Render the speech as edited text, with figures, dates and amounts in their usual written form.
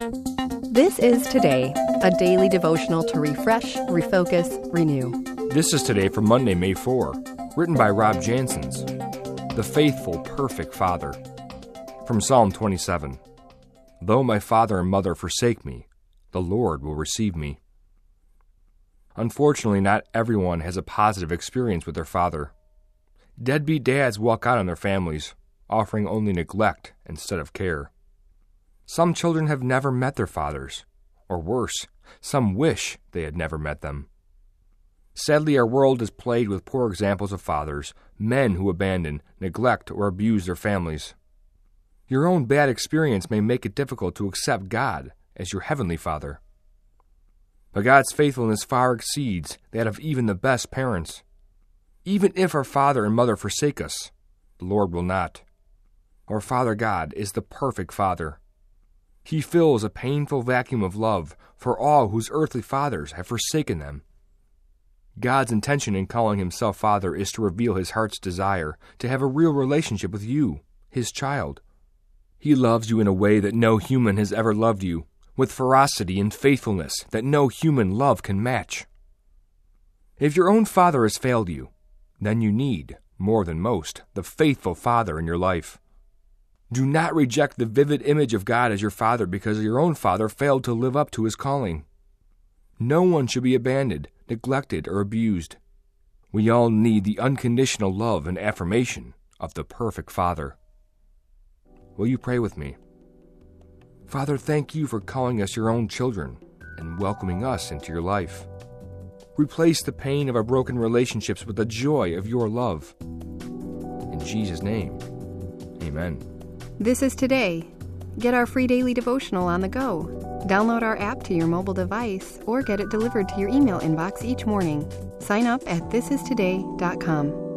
This is Today, a daily devotional to refresh, refocus, renew. This is Today for Monday, May 4, written by Rob Jansons. The Faithful, Perfect Father. From Psalm 27. Though my father and mother forsake me, the Lord will receive me. Unfortunately, not everyone has a positive experience with their father. Deadbeat dads walk out on their families, offering only neglect instead of care. Some children have never met their fathers, or worse, some wish they had never met them. Sadly, our world is plagued with poor examples of fathers, men who abandon, neglect, or abuse their families. Your own bad experience may make it difficult to accept God as your heavenly Father. But God's faithfulness far exceeds that of even the best parents. Even if our father and mother forsake us, the Lord will not. Our Father God is the perfect Father. He fills a painful vacuum of love for all whose earthly fathers have forsaken them. God's intention in calling himself Father is to reveal his heart's desire to have a real relationship with you, his child. He loves you in a way that no human has ever loved you, with ferocity and faithfulness that no human love can match. If your own father has failed you, then you need, more than most, the faithful Father in your life. Do not reject the vivid image of God as your Father because your own father failed to live up to his calling. No one should be abandoned, neglected, or abused. We all need the unconditional love and affirmation of the perfect Father. Will you pray with me? Father, thank you for calling us your own children and welcoming us into your life. Replace the pain of our broken relationships with the joy of your love. In Jesus' name, amen. This is Today. Get our free daily devotional on the go. Download our app to your mobile device or get it delivered to your email inbox each morning. Sign up at thisistoday.com.